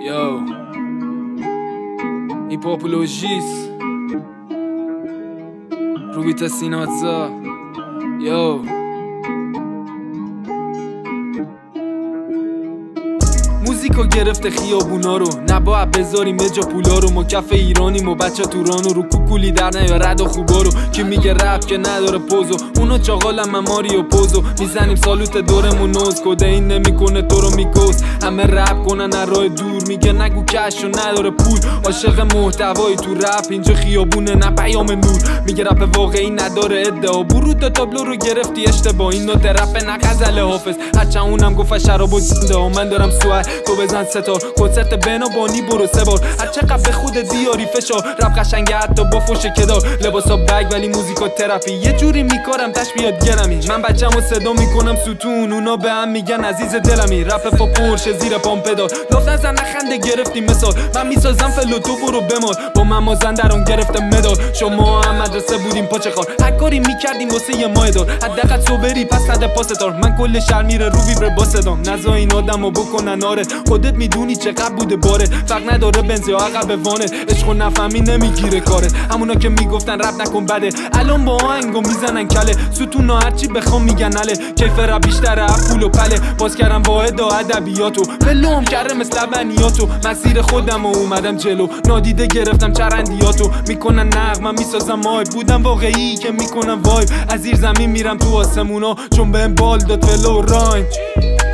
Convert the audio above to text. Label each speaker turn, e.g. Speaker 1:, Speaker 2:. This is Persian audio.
Speaker 1: Yo, هیپاپولوژیست روبیت سیناتزا. Yo موزیکو گرفته خیابونا رو، نباید بذاریم اجا پولا رو. ما کف ایرانیم و بچه تورانو رو کوکولی در نیا رد و خوبا رو. که میگه رپ که نداره پوزو، اونا چاقالم مماری و پوزو. میزنیم سالوت دورمون نوز، کده این نمیکنه تو رو میگوز. همه رپ کنن از راه دور، میگه نگو کش و نداره پول. عاشق محتوایی تو رپ، اینجا خیابونه نه پیام نور. میگه رپ واقعی نداره ادعا، برود تابلو رو گرفتی اشتباه. این نوت رپ نه غزل حافظ، هرچند اونم گفت شراب و زنده. من دارم سوال تو بزن ستار، کنسرت بنابانی برو سه بار. هر چقدر به خودت بیاری فشار، رپ قشنگه حتی با فوش کدار. لباسا بگ ولی موزیکا تراپی، یه جوری میکارم تش بیاد گرمی. من بچه‌مو صدا میکنم ستون، اونا به هم میگن عزیز دلمی. رپ فا پرشه زیر پام پدال، لطف نزن نخنده گرفتی مثال. من میسازم فلو تو برو بمال، با من مازن درون گرفته مدال. شما هم مدرسه بودیم پاچه خار، هر کاری میکردیم واسه یه ماه دار. حداقل صبری پس نده پاستار، من کل شهر میره رو ویبر با صدام. نزا این آدمو بکنن آره، خودت میدونی چقدر بوده باره. فرق نداره بنزی یا عقب وانه، عشقو نفهمی نمیگیره کاره. همونا که میگفتن رپ نکن بده، الان با آهنگو میزنن کله. ستونا هرچی بخوام میگن اله، کیف رپ بیشتره پول و پله. باز کردم واحد ادبیاتو، ولوم کرده مثل بنیاتو. مسیر خودم و اومدم جلو، نادیده گرفتم چرندیاتو. میکنن نغمه میسازم مایب، بودم واقعی که میکنم وایب. از زیر زمین میرم تو آسمونا، چون بهم بال داد ولو رایم.